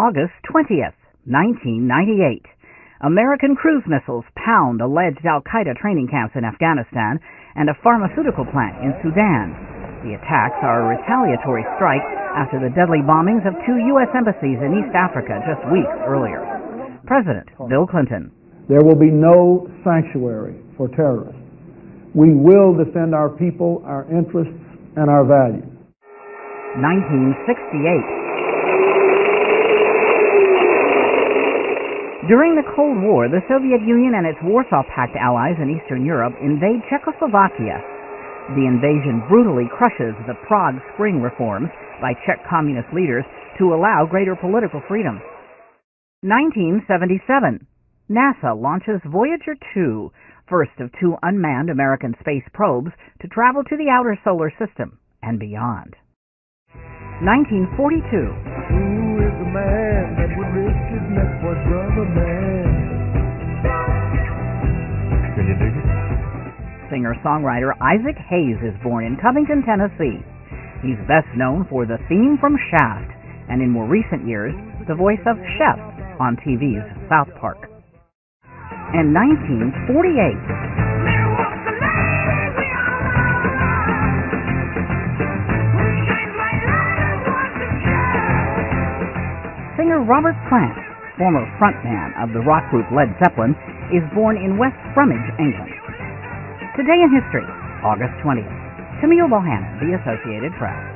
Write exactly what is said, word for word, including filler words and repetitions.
August twentieth, nineteen ninety-eight. American cruise missiles pound alleged al-Qaeda training camps in Afghanistan and a pharmaceutical plant in Sudan. The attacks are a retaliatory strike after the deadly bombings of two U S embassies in East Africa just weeks earlier. President Bill Clinton. There will be no sanctuary for terrorists. We will defend our people, our interests, and our values. nineteen sixty-eight. During the Cold War, the Soviet Union and its Warsaw Pact allies in Eastern Europe invade Czechoslovakia. The invasion brutally crushes the Prague Spring reforms by Czech communist leaders to allow greater political freedom. nineteen seventy-seven. NASA launches Voyager two, first of two unmanned American space probes to travel to the outer solar system and beyond. nineteen forty-two. Who is the man that would risk his neck for his brother man? Can you dig it? Singer-songwriter Isaac Hayes is born in Covington, Tennessee. He's best known for the theme from Shaft, and in more recent years, the voice of Chef on T V's South Park. And nineteen forty-eight. Singer Robert Plant, former frontman of the rock group Led Zeppelin, is born in West Bromwich, England. Today in History, August twentieth. Camille Bohannon, The Associated Press.